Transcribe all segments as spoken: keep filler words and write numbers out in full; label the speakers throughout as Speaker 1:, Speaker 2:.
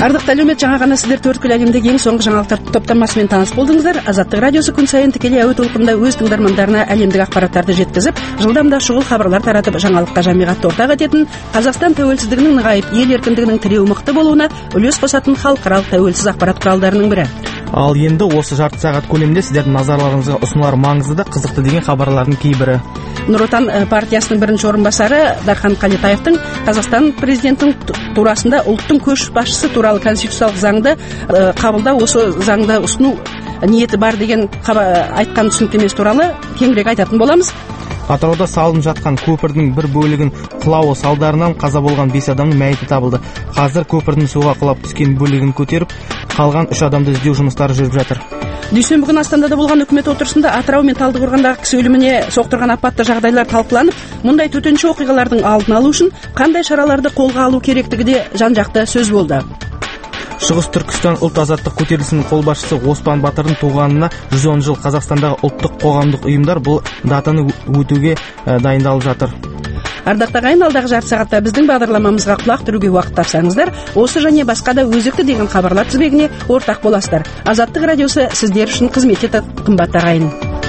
Speaker 1: Ардықты әлеумет, жаңа ғана сіздер төрткүл әлемдегі ең соңғы жаңалықтар топтамасымен таныс болдыңыздар. Азаттық радиосы күн сайын тікелей әуе толқынында өз тыңдармандарына әлемдік ақпараттарды жеткізіп, жылдамда шұғыл хабарлар таратып, жаңалыққа жамиғатты ортақ ететін, Қазақстан тәуелсіздігінің нығайып, ел еркіндігінің тіреуі мықты болуына үлес қосатын халықаралық тәуелсіз ақпарат құралдарының бірі.
Speaker 2: Ал енді осы жарты сағат көлемінде сіздердің назарларыңызға ұсынылар маңызды да қызықты деген хабарлардың кейбірі.
Speaker 1: Нұр Отан партиясының бірінші орынбасары Дархан Қалетаевтың Қазақстан президентінің турасында ұлттың көшбасшысы туралы конституциялық заңды қабылдау, осы заңды ұсыну ниеті бар деген айтқан түсініктемесі туралы кеңірек айтатын боламыз.
Speaker 2: Атырауда салынып жатқан көпірдің бір бөлігін құлауы салдарынан қаза болған бес адамның мәйіті табылды. Қазір көпірдің суға құлап түскен бөлігін көтеріп, қалған үш адамды іздеу жұмыстары жүріп жатыр.
Speaker 1: Дүйсенбі күні Астанада болған үкімет отырысында Атырау мен Талдықорғандағы кісі өліміне соқтырған апатты жағдайлар талқыланып, мұндай төтенше оқиғалардың алдын алу үшін қандай шараларды қолға алу керектігі де жан-жақты сөз болды.
Speaker 2: Шығыс Түркістан ұлт азаттық көтерілісінің қолбасшысы Оспан Батырдың туғанына жүз он жыл. Қазақстандағы ұлттық қоғамдық ұйымдар бұл датаны өтуге дайындалып жатыр.
Speaker 1: Ардақты ағайын, алдағы жарты сағатта біздің бағдарламамызға құлақ түруге уақыт тапсаңыздар, осы және басқа да өзекті деген хабарлар тізбегіне ортақ боласыздар. Азаттық радиосы сіздер үшін қызмет етеді, қымбатты ағайын.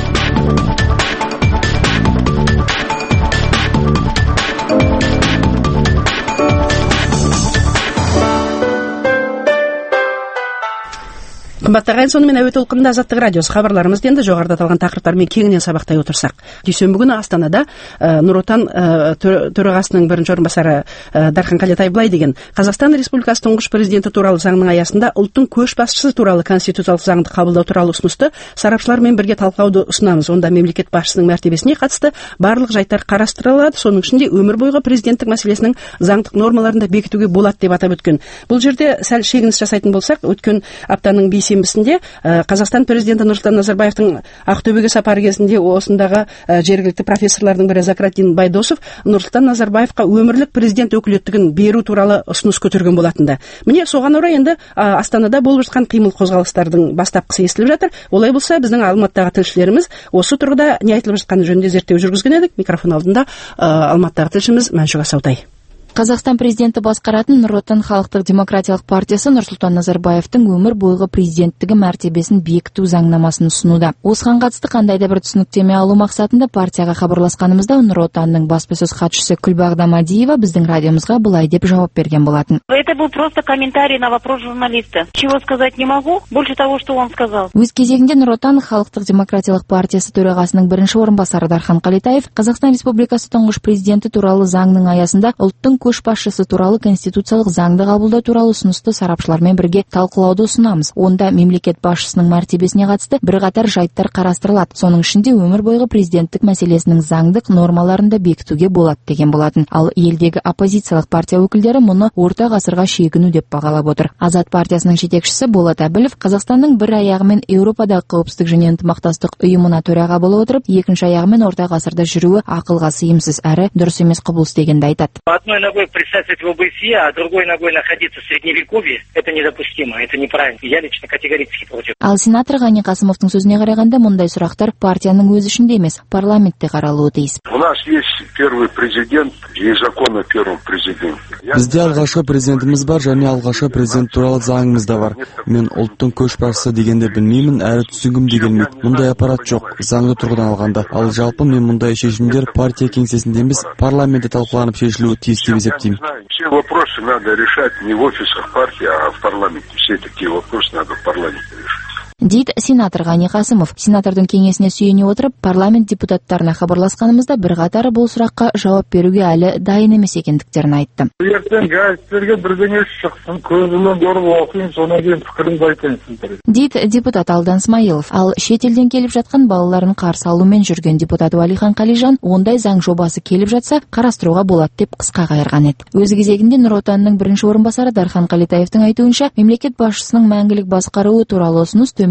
Speaker 1: Қымбатты ағайын, сонымен әуе толқынында Азаттық радиосы хабарларымызды енді жоғарыда аталған тақырыптармен кеңінен сабақтай отырсақ. Дүйсенбі күні Астанада Нұр Отан төрағасының бірінші орынбасары Дархан Қалетаев былай деген: Қазақстан Республикасы тұңғыш президенті туралы заңның аясында ұлттың көшбасшысы туралы конституциялық заңды қабылдау туралы ұсынысты сарапшылармен бірге талқылауды ұсынамыз. Онда мемлекет басшысының мәртебесіне қатысты барлық жайттар қарастырылады. Соның ішінде өмір бойғы президенттік мәселесінің заңдық нормаларында бекітуге болады деп атап өткен. Бұл жерде сәл шегініс жасайтын болсақ, өткен аптаның бейсенбісінде Қазақстан президенті Нұрсұлтан Назарбаевтың Ақтөбеге сапары кезінде осындағы жергілікті профессорлардың бірі Закратин Байдосов Нұрсұлтан Назарбаевқа өмірлік президент өкілеттігін беру туралы ұсыныс көтерген болатынды. Міне соған орай енді Астанада болып жатқан қимыл қозғалыстардың бастапқысы естіліп жатыр. Олай болса, біздің Алматыдағы тілшілеріміз осы тұрғыда не айтылып жатқаны жөнінде зерттеу жүргізген едік. Микрофон алдында Алматыдағы тілшіміз Мәншүк Асаутай.
Speaker 3: Қазақстан президенті басқаратын Нұр Отан халықтық демократиялық партиясы Нұрсұлтан Назарбаевтың өмір бойғы президенттігі мәртебесін бекіту заңнамасын ұсынуда. Осыған қатысты қандай да бір түсініктеме алу мақсатында партияға хабарласқанымызда Нұр Отанның баспасөз хатшысы Күлбағда Мадиева біздің радиомызға былай деп жауап берген болатын.
Speaker 4: Это был просто комментарий на вопрос журналиста. Чего сказать не могу, больше того, что он сказал.
Speaker 3: Өз кезегінде Нұр Отан халықтық демократиялық партиясы төрағасының бірінші орынбасары Дархан Қалетаев Қазақстан Республикасы тұңғыш президенті туралы заңның аясында ұлттың көшбасшысы туралы конституциялық заңды қабылдау туралы ұсынысты сарапшылармен бірге талқылауды ұсынамыз. Онда мемлекет басшысының мәртебесіне қатысты бірқатар жайттар қарастырылады. Соның ішінде өмір бойғы президенттік мәселесінің заңдық нормаларында бекітуге болады деген болатын. Ал елдегі оппозициялық партия өкілдері мұны орта ғасырға шегіну деп бағалап отыр. Азат партиясының жетекшісі Болат Әбілов Қазақстанның бір аяғымен Еуропадағы қауіпсіздік және ынтымақтастық ұйымына төраға бола отырып, екінші аяғымен орта ғасырда жүруі ақылға сыйымсыз әрі дұрыс емес құбылыс дегенді айтады.
Speaker 5: Одной ногой присутствовать в ОБСЕ, а другой ногой находиться в Средневековье, это недопустимо, это неправильно. Я лично категорически против.
Speaker 3: Ал сенатор Ғани Қасымовтың сөзіне қарағанда, мұндай сұрақтар партияның өз ішінде емес, парламентте қаралуы тиіс.
Speaker 6: У нас есть первый президент, и закон о первом президенте.
Speaker 7: Бізде алғашқы президентіміз бар, және алғашқы президент туралы заңымыз да бар. Мен ұлттың көшбасшысы дегенде білмеймін, әрі түсінгім де келмейді. Мұндай аппарат жоқ, заңды тұрғыдан алғанда. Ал жалпы мен мұндай шешімдер партия кеңсесінде емес, парламентте талқыланып шешілуі тиіс деп есептеймін.
Speaker 6: Все вопросы надо решать не в офисах партии, а в парламенте. Все такие вопросы надо в парламенте решать.
Speaker 3: Дейді сенатор Ғани Қасымов. Сенатордың кеңесіне сүйене отырып, парламент депутаттарына хабарласқанымызда бірқатары бұл сұраққа жауап беруге әлі дайын емес екендіктерін айтты.
Speaker 8: Ертең газеттерге бірдеңе шықсын, көзіммен көріп оқиын, содан кейін пікірімді айтайын.
Speaker 3: Дейді депутат Алдан Смайылов. Ал шетелден келіп жатқан балаларын қарсы алумен жүрген депутат Уәлихан Қалижан ондай заң жобасы келіп жатса қарастыруға болады деп қысқа қайырған еді. Өз кезегінде Нұр Отанның бірінші орынбасары Дархан Қалетаевтың айтуынша, мемлекет басшысының мәңгілік басқаруы туралы ұсыныс төмен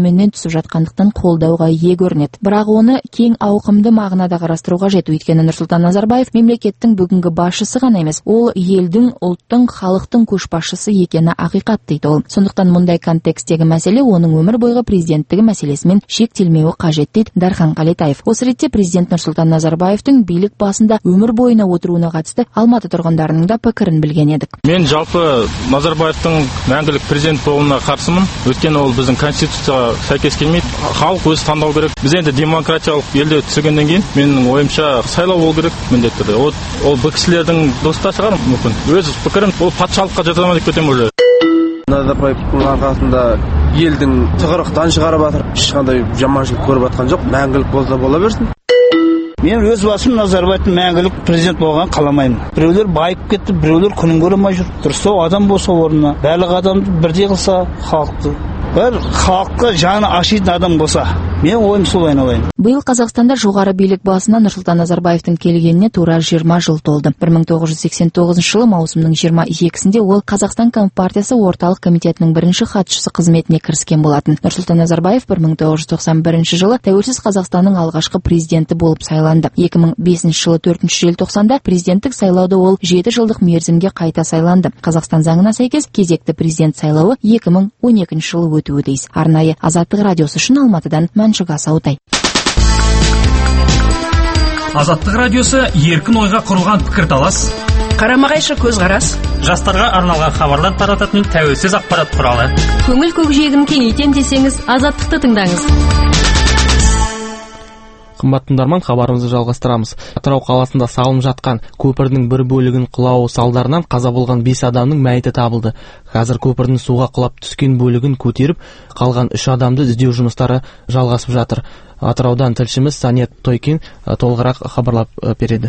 Speaker 3: төменнен түсіп жатқандықтан қолдауға ие көрінеді. Бірақ оны кең ауқымды мағынада қарастыру қажет. Өйткені Нұрсұлтан Назарбаев мемлекеттің бүгінгі басшысы ғана емес, ол елдің, ұлттың, халықтың көшбасшысы екені ақиқат дейді ол. Сондықтан мұндай контекстегі мәселе оның өмір бойғы президенттігі мәселесімен шектелмеуі қажет дейді Дархан Қалетаев. Осы ретте президент Нұрсұлтан Назарбаевтың билік басында өмір бойына отыруына қатысты Алматы тұрғындарының да пікірін білген едік.
Speaker 9: Мен жалпы Назарбаевтың мәңгілік президент болуына қарсымын. Өйткені ол біздің конституцияға сәйкес келмейді. Халық өзі таңдау керек. Біз енді демократиялық елде түсіргеннен кейін менің ойымша сайлау болу керек міндетті түрде. Ол, ол бұл кісілердің доста шығар мүмкін. Өз пікірін ол патшалыққа жата ма деп кетемін уже.
Speaker 10: Назарбаевтың арқасында елдің тығырықтан шығарып жатыр. Ешқандай жаманшылық көріп жатқан жоқ. Мәңгілік болса бола берсін.
Speaker 11: Мен өз басым Назарбаевтың мәңгілік президент болғанын қаламаймын. Біреулер байып кетті, біреулер күнін көре алмай жүр. Дұрыстау адам болса орнына, барлық адамды бірдей қылса халықты. Бір халыққа жаны ашитын адам болса, мен ойым сол айналайын.
Speaker 3: Биыл Қазақстанда жоғары билік басына Нұрсұлтан Назарбаевтың келгеніне тура жиырма жыл толды. бір мың тоғыз жүз сексен тоғызыншы жылы маусымның жиырма екісінде ол Қазақстан Компартиясы орталық комитетінің бірінші хатшысы қызметіне кіріскен болатын. Нұрсұлтан Назарбаев бір мың тоғыз жүз тоқсан бірінші жылы тәуелсіз Қазақстанның алғашқы президенті болып сайланды. екі мың бесінші жылы төртінші желтоқсанда президенттік сайлауда ол жеті жылдық мерзімге қайта сайланды. Қазақстан заңына сәйкес кезекті президент сайлауы екі мың он екінші жылы өтуі тиіс. Арнайы Азаттық радиосы үшін Алматыдан Мәншүк Асаутай.
Speaker 12: Азаттық радиосы еркін ойға құрылған пікірталас,
Speaker 1: қарама-қайшы көзқарас,
Speaker 12: жастарға арналған хабарлар тарататын тәуелсіз ақпарат құралы.
Speaker 13: Көңіл көкжиегін кеңейтем десеңіз, Азаттықты тыңдаңыз.
Speaker 2: Қымбатты тыңдарман, хабарымызды жалғастырамыз. Атырау қаласында салынып жатқан көпірдің бір бөлігін құлауы салдарынан қаза болған бес адамның мәйіті табылды. Қазір көпірдің суға құлап түскен бөлігін көтеріп, қалған үш адамды іздеу жұмыстары жалғасып жатыр. Атыраудан тілшіміз Санет Тойкин толығырақ хабарлап береді.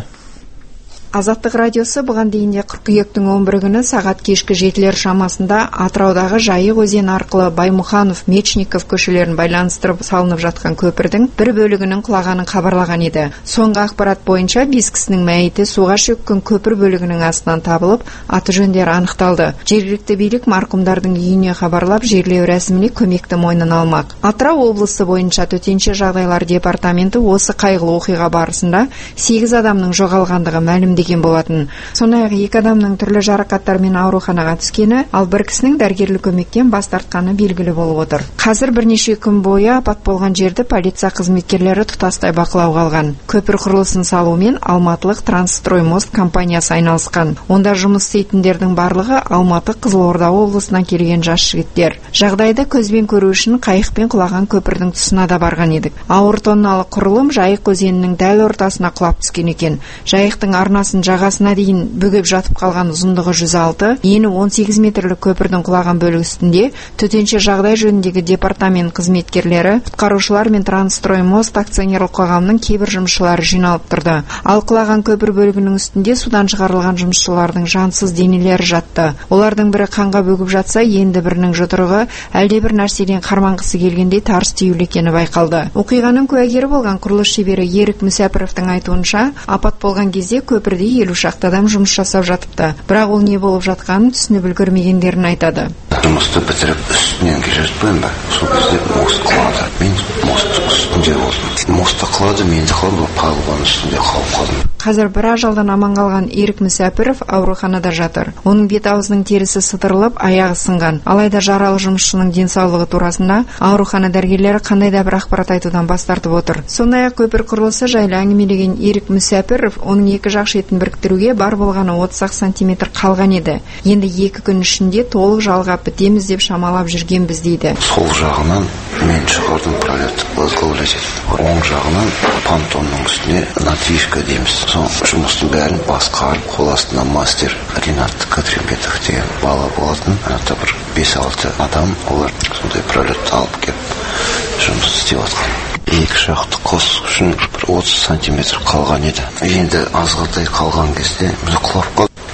Speaker 14: Азаттық радиосы бұған дейінде қыркүйектің он бірі күні сағат кешкі жетілер шамасында Атыраудағы Жайық өзені арқылы Баймұханов, Мечников көшелерін байланыстырып салынып жатқан көпірдің бір бөлігінің құлағанын хабарлаған еді. Соңғы ақпарат бойынша бес кісінің мәйіті суға шөккен көпір бөлігінің астынан табылып, аты жөндері анықталды. Жергілікті билік марқұмдардың үйіне хабарлап, жерлеу рәсіміне көмекті мойнына алмақ. Атырау облысы бойынша төтенше жағдайлар департаменті осы қайғылы оқиға барысында сегіз адамның жоғалғандығы мәлімдеген болатын. Сондай-ақ екі адамның түрлі жарақаттармен ауруханаға түскені, ал бір кісінің дәрігерлік көмектен бас тартқаны белгілі болып отыр. Қазір бірнеше күн бойы апат болған жерді полиция қызметкерлері тұтастай бақылауға алған. Көпір құрылысын салумен Алматылық Трансстроймост компаниясы айналысқан. Онда жұмыс істейтіндердің барлығы Алматы, Қызылорда облысынан келген жас жігіттер. Жағдайды көзбен көру үшін қайықпен құлаған көпірдің тұсына да барған едік. Ауыр тонналы құрылым Жайық өзенінің дәл ортасына құлап түскен екен. Жайықтың арнасын жағасына дейін бөгеп жатып қалған ұзындығы жүз алты, ені он сегіз метрлік көпірдің құлаған бөлігі үстінде төтенше жағдай жөніндегі департамент қызметкерлері, құтқарушылар мен Трансстроймост акционерлік қоғамының кейбір жұмысшылары жиналып тұрды. Ал құлаған көпір бөлігінің үстінде судан шығарылған жұмысшылардың жансыз денелері жатты. Олардың бірі қанға бөгіп жатса, енді бірінің жұдырығы әлде бір нәрседен қарманғысы келгендей тарс түйулі екені байқалды. Оқиғаның куәгері болған құрылыс шебері Ерік Мүсәпіровтің айтуынша, апат болған кезде көпірде елу шақты адам жұмыс жасап жатыпты. Бірақ ол не болып жатқанын түсініп үлгермегендерін айтады.
Speaker 15: Жұмысты бітіріп үстінен келе жатпаймын ба? Сол кезде мост құлады. Мен мост үстінде болдым. Мостты құлады, мен де құлап палубаның үстінде қалып қалдым.
Speaker 14: Қазір бір ажалдан аман қалған Ерік Мүсәпіров ауруханада жатыр. Оның бет-аузының терісі сытырылып, аяғы сынған. Алайда жаралы жұмысшының денсаулығы турасында аурухана дәрігерлері қандай да бір ақпарат айтудан бас тартып отыр. Сондай-ақ көпір құрылысы жайлы әңгімелеген Ерік Мүсәпіров, оның екі жақ шетін біріктіруге бар болғаны отыз ақ сантиметр қалған еді. Енді екі күн ішінде толық жалғап бітеміз деп шамалап жүргенбіз дейді.
Speaker 15: Сол жағынан мен шығардым пролет возглавлять. Оң жағынан понтонның үстіне Натвишка дейміз. Сол жұмыстың бәрін басқарып, қол астына мастер Ринат Катримбетов деген бала болатын. Анада бір бес-алты адам, олар сондай пролетті алып келіп жұмыс істеп жатқан. Екі жақты қос үшін бір отыз сантиметр қалған еді. Енді азғырдай қалған кезде біз құлап қалдық.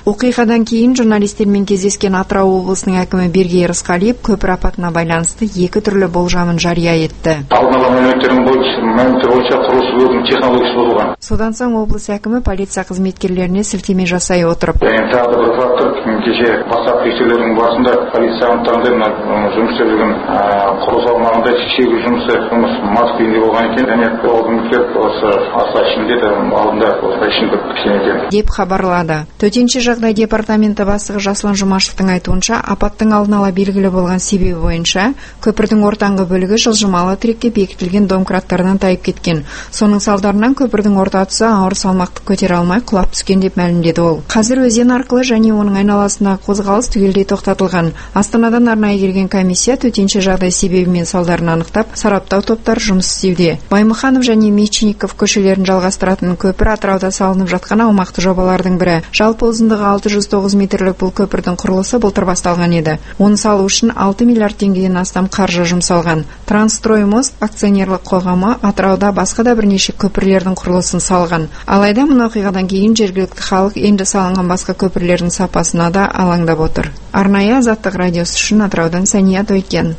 Speaker 14: Оқиғадан кейін журналистермен кездескен Атырау облысының әкімі Бергей Рысқалиев көпір апатына байланысты екі түрлі болжамын жария етті.
Speaker 8: Алдын ала мәліметтердің бойынша құрылыс өзінің технологиясы болған.
Speaker 14: Содан соң облыс әкімі полиция қызметкерлеріне сілтеме жасай отырып.
Speaker 8: Тағы да бір фактор, кеше бастапқы тексерулердің барысында полиция анықтағандай жұмыс істеп жүрген құрылыс аумағында шегі жұмысы жұмыс мас күйінде болған екен, және ол жұмыскер осы аса ішінде алдында осылай ішініп кеткен екен
Speaker 14: деп хабарлады. Төтенше жағдай департаменті бастығы Жаслан Жұмашевтың айтуынша, апаттың алдын ала белгілі болған себебі бойынша көпірдің ортаңғы бөлігі жылжымалы тірекке бекітілген домкраттардан тайып кеткен. Соның салдарынан көпірдің орта тұсы ауыр салмақты көтере алмай құлап түскен деп мәлімдеді ол. Қазір өзен арқылы және оның айналасындағы қозғалыс түгелдей тоқтатылған. Астанадан арнайы келген комиссия төтенше жағдай себебі мен салдарын анықтап, сараптау топтар жұмыс істеуде. Баймұханов және Мечников көшелерін жалғастыратын көпір Атырауда салынып жатқан аумақты жобалардың бірі. Жалпы ұзындығы алты жүз тоғыз метрлік бұл көпірдің құрылысы былтыр басталған еді. Оны салу үшін алты миллиард теңгеден астам қаржы жұмсалған. Трансстроймост акционерлік қоғамы Атырауда басқа да бірнеше көпірлердің құрылысын салған. Алайда мұны оқиғадан кейін жергілікті халық енді салынған басқа көпірлердің сапасына да алаңдап отыр. Арнайы Азаттық радиосы үшін Атыраудан Сәния Тойкен.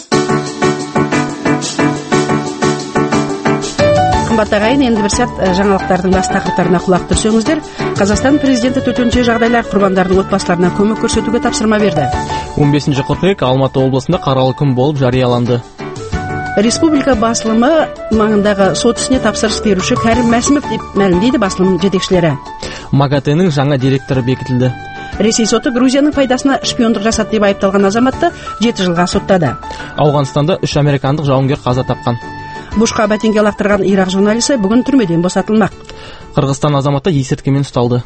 Speaker 1: Қымбат ағайын, енді бір сәт жаңалықтардың бас тақырыптарына құлақ түрсеңіздер. Қазақстан президенті төтенше жағдайлар құрбандардың отбасыларына көмек көрсетуге тапсырма берді.
Speaker 2: он бесінші қыркүйек Алматы облысында қаралы күн болып жарияланды.
Speaker 1: Республика басылымы маңындағы сот ісіне тапсырыс беруші Кәрім Мәсімов деп мәлімдейді басылым жетекшілері.
Speaker 2: МАГАТЭ-нің жаңа директоры бекітілді.
Speaker 1: Ресей соты Грузияның пайдасына шпиондық жасады деп айыпталған азаматты жеті жылға соттады.
Speaker 2: Ауғанстанда үш американдық жауынгер қаза тапқан.
Speaker 1: Бушқа бәтенге лақтырған Ирак журналисі бүгін түрмеден босатылмақ.
Speaker 2: Қырғызстан азаматы есірткімен ұсталды.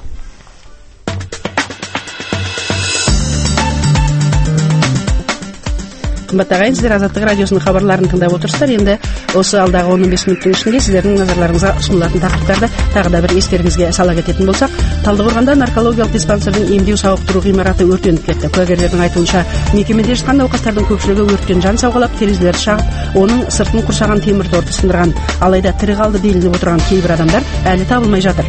Speaker 1: Қымбат ағайын, сіздер Азаттық радиосының хабарларын тыңдап отырсыздар. Енді осы алдағы он бес минуттың ішінде сіздердің назарларыңызға ұсынылатын тақырыптарды тағы да бір естеріңізге сала кететін болсақ, Талдықорғанда наркологиялық диспансердің емдеу сауықтыру ғимараты өртеніп кетті. Куәгерлердің айтуынша, мекемеде жатқан науқастардың көпшілігі өрттен жан сауғалап, терезелерді шағып, оның сыртын қоршаған темір торды сындырған. Алайда тірі қалды делініп отырған кейбір адамдар әлі табылмай жатыр.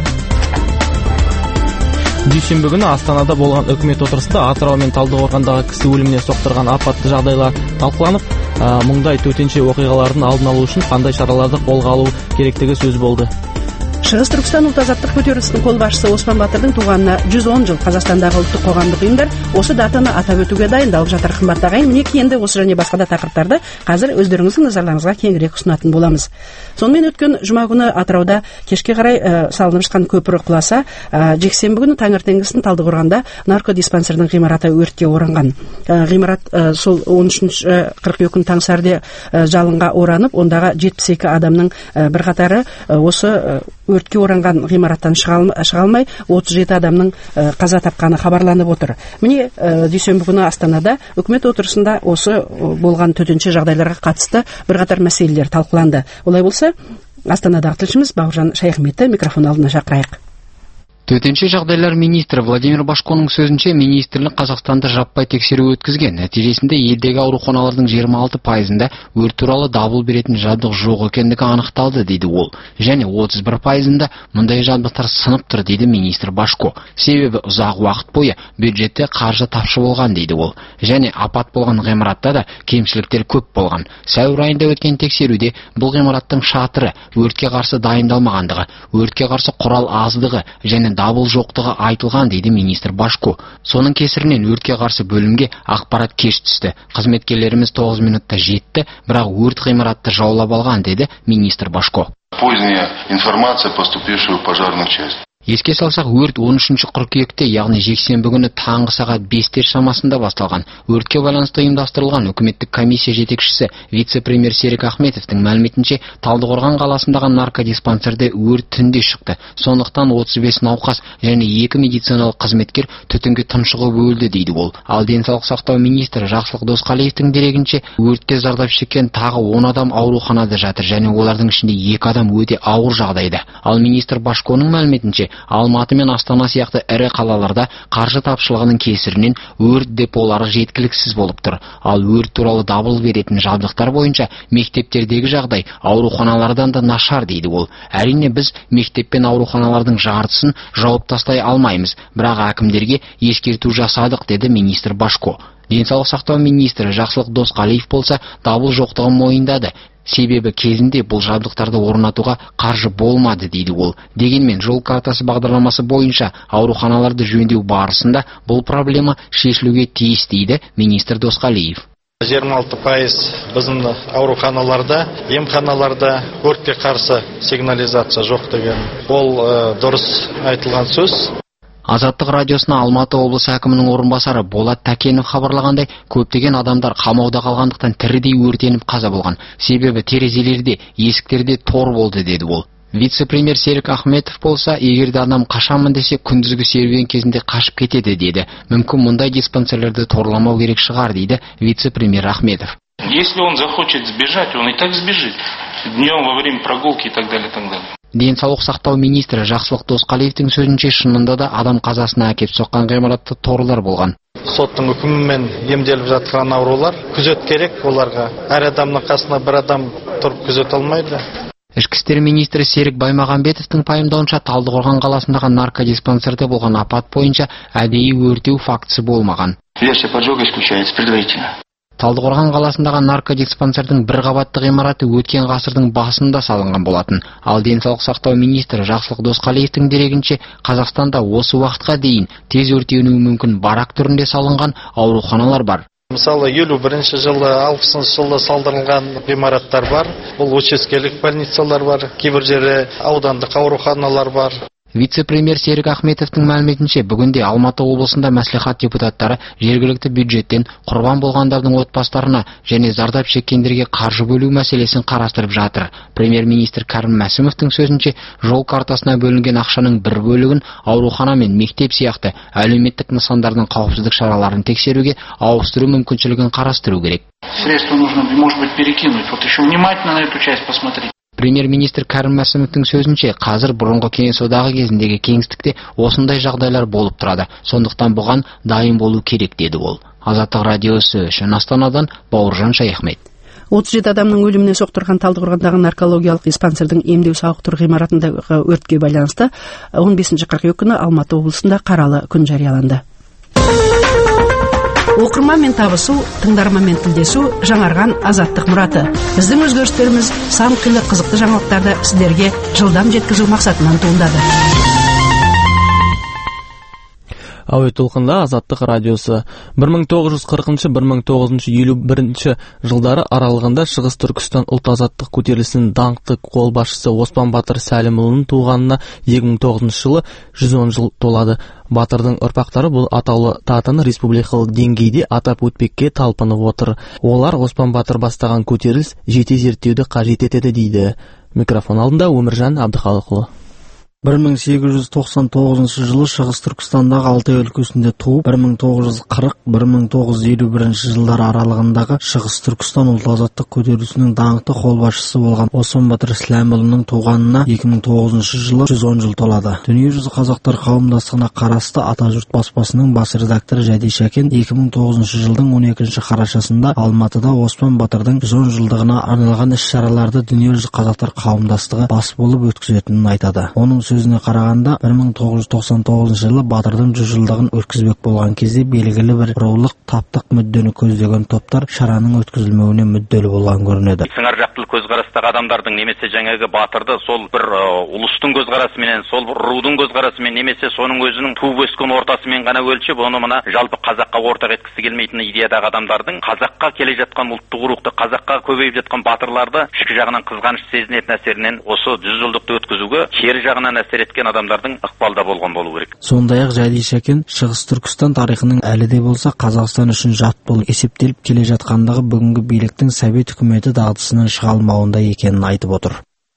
Speaker 2: Дүйсенбі күні Астанада болған үкімет отырысында Атырау мен Талдықорғандағы кісі өліміне соқтырған апатты жағдайлар талқыланып, мұндай төтенше оқиғалардың алдын алу үшін қандай шараларды қолға алу керектігі сөз болды.
Speaker 1: Шығыс Түркістан ұлт азаттық көтерілісінің қолбасшысы Осман Батырдың туғанына жүз он жыл. Қазақстандағы ұлттық қоғамдық ұйымдар осы датаны атап өтуге дайындалып жатыр. Қымбат ағайын, мінекей енді осы және басқа да тақырыптарды қазір өздеріңіздің назарларыңызға кеңірек ұсынатын боламыз. Сонымен өткен жұма күні Атырауда кешке қарай ә, салынып жатқан көпір құласа, ә, жексенбі күні таңертеңгісін Талдықорғанда наркодиспансердің ғимараты өртке оранған. Ә, ғимарат ә, сол он үшінші қыркүйек күні таң сәріде ә, жалынға оранып, ондағы жетпіс екі адамның ә, бірқатары ә, осы ә, өртке оранған ғимараттан шыға алмай отыз жеті адамның қаза тапқаны хабарланып отыр. Міне дүйсенбі күні Астанада үкімет отырысында осы болған төтенше жағдайларға қатысты бірқатар мәселелер талқыланды. Олай болса, Астанадағы тілшіміз Бауыржан Шайхметті микрофон алдына шақырайық.
Speaker 16: Төтенше жағдайлар министрі Владимир Башконың сөзінше, министрлік Қазақстанда жаппай тексеру өткізген. Нәтижесінде елдегі ауруханалардың жиырма алты пайызында өрт туралы дабыл беретін жабдық жоқ екендігі анықталды, дейді ол. Және отыз бір пайызында мұндай жабдықтар сынып тұр, дейді министр Башко. Себебі ұзақ уақыт бойы бюджетте қаржы тапшы болған, дейді ол. Және апат болған ғимаратта да кемшіліктер көп болған. Сәуір айында өткен тексеруде бұл ғимараттың шатыры өртке қарсы дайындалмағандығы, өртке қарсы құрал аздығы және дабыл жоқтығы айтылған, дейді министр Башко. Соның кесірінен өртке қарсы бөлімге ақпарат кеш түсті. Қызметкерлеріміз тоғыз минутта жетті, бірақ өрт ғимаратты жаулап алған, деді министр Башко.
Speaker 17: Поздняя информация, поступившая в пожарную часть.
Speaker 16: Еске салсақ, өрт он үшінші қыркүйекте, яғни жексенбі күні таңғы сағат бестер шамасында басталған. Өртке байланысты ұйымдастырылған үкіметтік комиссия жетекшісі вице-премьер Серік Ахметовтың мәліметінше, Талдықорған қаласындағы наркодиспансерде өрт түнде шықты. Сондықтан отыз бес науқас және екі медициналық қызметкер түтінге тұншығып өлді, дейді ол. Ал денсаулық сақтау министрі Жақсылық Досқалиевтің дерегінше, өртте зардап шеккен тағы он адам ауруханада жатыр және олардың ішінде екі адам өте ауыр жағдайда. Ал министр Башконың мәліметінше, Алматы мен Астана сияқты ірі қалаларда қаржы тапшылығының кесірінен өрт деполары жеткіліксіз болып тұр. Ал өрт туралы дабыл беретін жабдықтар бойынша мектептердегі жағдай ауруханалардан да нашар дейді ол. Әрине біз мектеп пен ауруханалардың жартысын жауып тастай алмаймыз, бірақ әкімдерге ескерту жасадық, деді министр Башко. Денсаулық сақтау министрі Жақсылық Досқалиев болса дабыл жоқтығын мойындады. Себебі кезінде бұл жабдықтарды орнатуға қаржы болмады дейді ол. Дегенмен жол картасы бағдарламасы бойынша ауруханаларды жөндеу барысында бұл проблема шешілуге тиіс дейді министр Досқалиев.
Speaker 18: жиырма алты пайыз біздің ауруханаларда, емханаларда өртке қарсы сигнализация жоқ деген. Ол ә, дұрыс айтылған сөз.
Speaker 16: Азаттық радиосына Алматы облысы әкімінің орынбасары Болат Тәкенов хабарлағандай, көптеген адамдар қамауда қалғандықтан тірідей өртеніп қаза болған. Себебі терезелерде, есіктерде тор болды, деді ол. Вице-премьер Серік Ахметов болса, егерде адам қашамын десе, күндізгі серуен кезінде қашып кетеді, деді. Мүмкін мұндай диспансерлерді торламау керек шығар, дейді вице-премьер Ахметов.
Speaker 19: Если он захочет сбежать, он и так сбежит. Днем во время прогулки и так далее, и так далее.
Speaker 16: Денсаулық сақтау министрі Жақсылық Досқалиевтің сөзінше, шынында да адам қазасына әкеп соққан ғимаратта торлар болған.
Speaker 18: Соттың үкімімен емделіп жатқан аурулар күзет керек оларға. Әр адамның қасына бір адам тұрып күзет алмайды.
Speaker 16: Ішкі істер министрі Серік Баймағамбетовтің пайымдауынша, Талдықорған қаласындағы наркодиспансерде болған апат бойынша әдейі өртеу фактісі болмаған.
Speaker 19: Версия поджога исключается предварительно.
Speaker 16: Талдықорған қаласындағы наркодиспансердің бір қабатты ғимараты өткен ғасырдың басында салынған болатын. Ал денсаулық сақтау министрі Жақсылық Досқалиевтің дерегінше, Қазақстанда осы уақытқа дейін тез өртенуі мүмкін барак түрінде салынған ауруханалар бар.
Speaker 18: Мысалы, елу бірінші жылы, алпысыншы жылы салдырылған ғимараттар бар. Бұл учаскелік больницалар бар, кейбір жері аудандық ауруханалар бар.
Speaker 16: Вице-премьер Серік Ахметовтың мәліметінше, бүгінде Алматы облысында мәслихат депутаттары жергілікті бюджеттен құрбан болғандардың отбасыларына және зардап шеккендерге қаржы бөлу мәселесін қарастырып жатыр. Премьер-министр Кәрім Мәсімовтің сөзінше, жол картасына бөлінген ақшаның бір бөлігін аурухана мен мектеп сияқты әлеуметтік нысандардың қауіпсіздік шараларын тексеруге ауыстыру мүмкіншілігін қарастыру керек.
Speaker 19: Средства нужно, может быть, перекинуть. Вот еще внимательно на эту часть посмотреть.
Speaker 16: Премьер-министр Кәрім Мәсімовтің сөзінше, қазір бұрынғы кеңес одағы кезіндегі кеңістікте осындай жағдайлар болып тұрады. Сондықтан бұған дайын болу керек, деді ол. Азаттық радиосы үшін Астанадан Бауыржан Шаяхмет.
Speaker 1: отыз жеті адамның өліміне соқтырған Талдықорғандағы наркологиялық диспансердің емдеу сауықтыру ғимаратындағы өртке байланысты он бесінші қыркүйек күні Алматы облысында қаралы күн жарияланды. Оқырманмен табысу, тыңдарманмен тілдесу жаңарған азаттық мұраты. Біздің өзгерістеріміз сан қилы қызықты жаңалықтарды сіздерге жылдам жеткізу мақсатынан туындады.
Speaker 2: Әуе толқында Азаттық радиосы бір мың тоғыз жүз қырқыншы - бір мың тоғыз жүз елу бірінші жылдары аралығында Шығыс Түркістан ұлт азаттық көтерілісінің даңқты қолбасшысы Оспан Батыр Сәлімұлының туғанына екі мың тоғызыншы жылы жүз он жыл толады. Батырдың ұрпақтары бұл атаулы датаны республикалық деңгейде атап өтпекке талпынып отыр. Олар Оспан Батыр бастаған көтеріліс жете зерттеуді қажет етеді, дейді. Микрофон алдында Өміржан Абдықалықұлы.
Speaker 20: бір мың сегіз жүз тоқсан тоғызыншы жылы Шығыс Түркістандағы Алтай өлкесінде туып, бір мың тоғыз жүз қырық - бір мың тоғыз жүз елу бірінші жылдар аралығындағы Шығыс Түркістан ұлт азаттық көтерілісінің даңқты қолбасшысы болған Оспан Батыр Сәлімұлының туғанына екі мың тоғызыншы жылы жүз он жыл толады. Дүниежүзі қазақтар қауымдастығына қарасты Атажұрт баспасының бас редакторы Жәди Шәкен екі мың тоғызыншы жылдың он екінші қарашасында Алматыда Оспан Батырдың жүз он жылдығына арналған іс-шараларды Дүниежүзі қазақтар қауымдастығы бас болып өткізетінін айтады. Оның сөзіне қарағанда, бір мың тоғыз жүз тоқсан тоғызыншы жылы Батырдың жүз жылдығын өткізбек болған кезде белгілі бір рулық таптық мүддені көздеген топтар шараның өткізілмеуіне мүдделі болған көрінеді.
Speaker 21: Сыңар жақтыл көзқарастағы адамдардың немесе жаңағы Батырды сол бір ұлыстың көзқарасымен, сол бір рудың көзқарасымен немесе соның өзінің туып өскен ортасымен ғана өлшеп, оны мына жалпы қазаққа ортақ еткісі келмейтін идеядағы адамдардың қазаққа келе жатқан ұлттық рухты, қазаққа көбейіп жатқан батырларды ішкі жағынан қызғаныш сезінетін әсерінен осы жүз жылдықты өткізуге кері жағынан әсер еткен адамдардың ықпалда болған болу керек.
Speaker 20: Сондай-ақ Жәди Шәкен Шығыс Түркістан тарихының әлі де болса Қазақстан үшін жат болып есептеліп келе жатқандығы бүгінгі биліктің Совет үкіметі дағдысынан шыға алмауында екенін айтып отыр.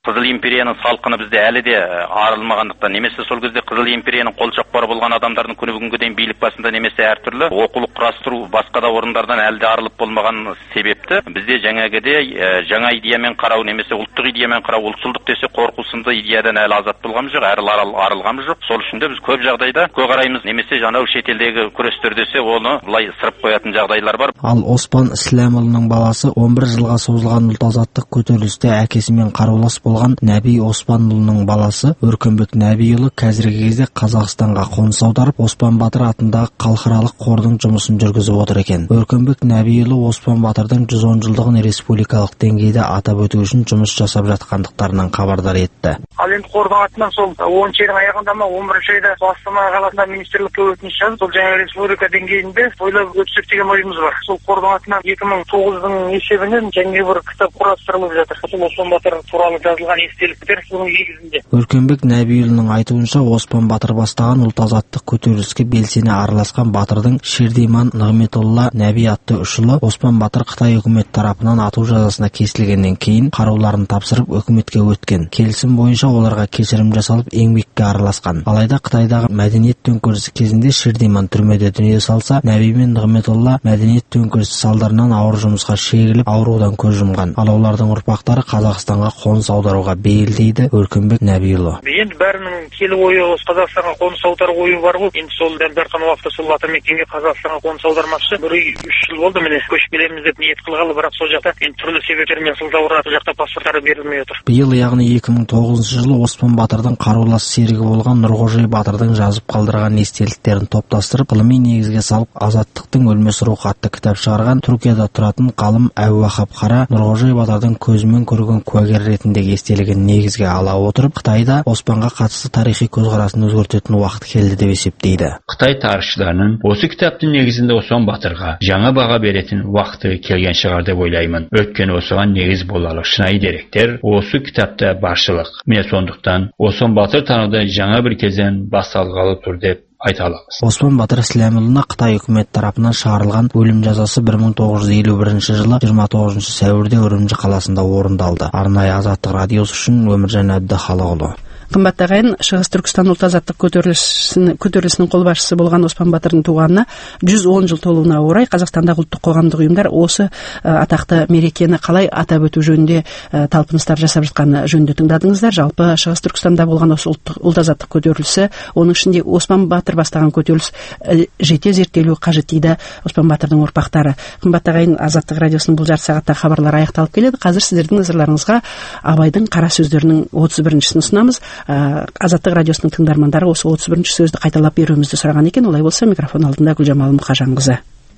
Speaker 21: Қызыл империяның салқыны бізде әлі де арылмағандықтан, немесе сол кезде Қызыл империяның қолшоқпары болған адамдардың күні бүгінге дейін билік басында немесе әртүрлі оқулық құрастыру басқа да орындардан әлі де арылып болмаған себепті бізде жаңағыдай жаңа идеямен қарау немесе ұлттық идеямен қарау, ұлтшылдық десе қорқу сынды идеядан әлі азат болғанымыз жоқ, әрі арылғанымыз жоқ. Сол үшін де біз көп жағдайда көзқараймыз, немесе жанау шетелдегі күрестер десе оны былай сырып қоятын жағдайлар бар.
Speaker 20: Ал Оспан Ислямұлының баласы он бір жылға созылған ұлт азаттық көтерілісте әкесімен қарулас болған Нәби Оспанұлының баласы Өркенбек Нәбиұлы қазіргі кезде Қазақстанға қоныс аударып, Оспан Батыр атындағы халықаралық қордың жұмысын жүргізіп отыр екен. Өркенбек Нәбиұлы Оспан Батырдың жүз он жылдығын республикалық деңгейде атап өту үшін жұмыс жасап жатқандықтарынан хабардар етті.
Speaker 5: Ал енді қордың атынан сол оныншы айдың аяғында ма он бірінші айда Астана қаласында министрлікке өтініш жазып, сол жаңа республика деңгейінде ойлап өтсек деген ойымыз бар. Сол қордың атынан екі мың тоғыздың есебінен жаңа бір кітап құрастырылып жатыр. Сол Оспан Батыр туралы жазылған естеліктер соның негізінде.
Speaker 20: Өркенбек Нәбиұлының айтуынша, Оспан Батыр бастаған ұлт азаттық көтеріліске белсене араласқан батырдың Шердиман Нығметолла Нәби атты үш ұлы Оспан Батыр Қытай үкімет тарапынан ату жазасына кесілгеннен кейін қаруларын тапсырып үкіметке өткен. Келісім бойынша оларға кешірім жасалып еңбекке араласқан. Алайда Қытайдағы мәдениет төңкерісі кезінде Шердиман түрмеде дүние салса, Нәби мен Нығметолла мәдениет төңкерісі салдарынан ауыр жұмысқа шегіліп, аурудан көз жұмған. Ал олардың ұрпақтары Қазақстанға қоныс аударуға бейіл дейді Өркенбек Нәбиұлы.
Speaker 5: Енді бәрінің келу ойы осы Қазақстанға қоныс аудару ойы бар ғой. Енді сол дархан уақытта сол атамекенге Қазақстанға қоныс аудармақшы. Бір үш жыл болды міне көшіп келеміз деп ниет қылғалы, бірақ сол жақта енді түрлі себептермен сылтауратып жақта паспорттары берілмей отыр.
Speaker 20: Биыл, яғни екі мың тоғызыншы жылы Оспан Батырдың қарулас серігі болған Нұрғожа Батырдың жазып қалдырған естеліктерін топтастырып, ғылыми негізге салып, Азаттықтың өлмес рухы атты кітап шығарған Түркияда тұратын ғалым Әбу-Вахап Қара Нұрғожа Батырдың көзімен көрген куәгер ретіндегі естелігін негізге ала отырып, Қытайда Оспанға қатысты тарихи көзқарасын өзгертетін уақыт келді деп есептейді.
Speaker 4: Қытай тарихшыларының осы кітаптың негізінде Оспан Батырға жаңа баға беретін уақыты келген шығар деп ойлаймын. Өйткені осыған негіз боларлық шынайы деректер осы кітапта баршылық. Міне сондықтан Оспан Батыр тануды жаңа бір кезден басталғалы тұр деп айта аламыз.
Speaker 20: Оспан Батыр Ислямұлына Қытай үкімет тарапынан шығарылған өлім жазасы бір мың тоғыз жүз елу бірінші жылы жиырма тоғызыншы сәуірде Үрімжі қаласында орындалды. Арнайы Азаттық радиосы үшін Өміржан Әбдіхалықұлы.
Speaker 1: Қымбатты ағайын, Шығыс Түркістан ұлт азаттық көтерілісінің қолбасшысы болған Оспан Батырдың туғанына жүз он жыл толуына орай Қазақстандағы ұлттық қоғамдық ұйымдар осы атақты мерекені қалай атап өту жөнінде талпыныстар жасап жатқаны жөнінде тыңдадыңыздар. Жалпы Шығыс Түркістанда болған осы ұлт азаттық көтерілісі, оның ішінде Оспан Батыр бастаған көтеріліс жете зерттелуі қажет дейді Оспан Батырдың ұрпақтары. Қымбатты ағайын, Азаттық радиосының бұл жарты сағатта хабарлар аяқталып келеді. Қазір сіздердің назарларыңызға Абайдың қара сөздерінің отыз біріншісін ұсынамыз. Азаттық радиосының тыңдармандары осы отыз бірінші сөзді қайталап беруімізді сұраған екен. Олай болса, микрофон алдында Гүлжамал Мұқажанқызы.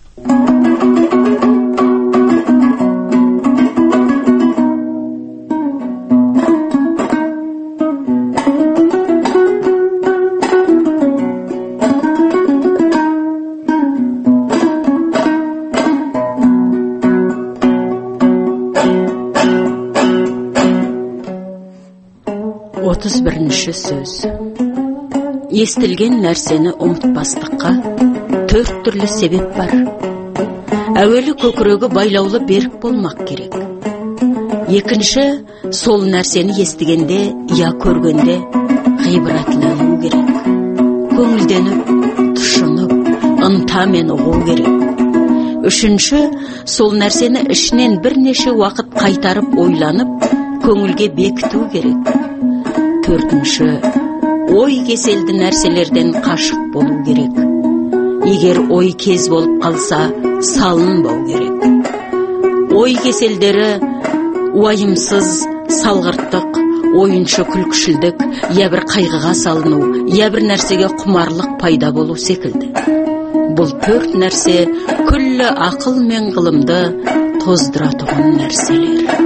Speaker 22: отыз бірінші сөз. Естілген нәрсені ұмытпастыққа төрт түрлі себеп бар. Әуелі көкірегі байлаулы берік болмақ керек. Екінші, сол нәрсені естігенде, я көргенде ғибратлану керек. Көңілденіп, тұшынып, ынтамен ұғу керек. Үшінші, сол нәрсені ішінен бірнеше уақыт қайтарып ойланып, көңілге бекіту керек. Төртінші, ой кеселді нәрселерден қашық болу керек. Егер ой кез болып қалса, салынбау керек. Ой кеселдері уайымсыз, салғырттық, ойыншы күлкішілдік, я бір қайғыға салыну, я бір нәрсеге құмарлық пайда болу секілді. Бұл төрт нәрсе күллі ақыл мен ғылымды тоздыра тұғын нәрселер.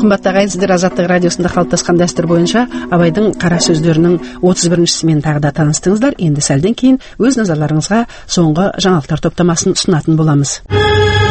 Speaker 1: Кымбатты ағайын, сіздер Азаттық радиосында қалыптасқан дәстүр бойынша Абайдың қара сөздерінің отыз біріншісімен тағы да таныстыңыздар. Енді сәлден кейін өз назарларыңызға соңғы жаңалықтар топтамасын ұсынатын боламыз.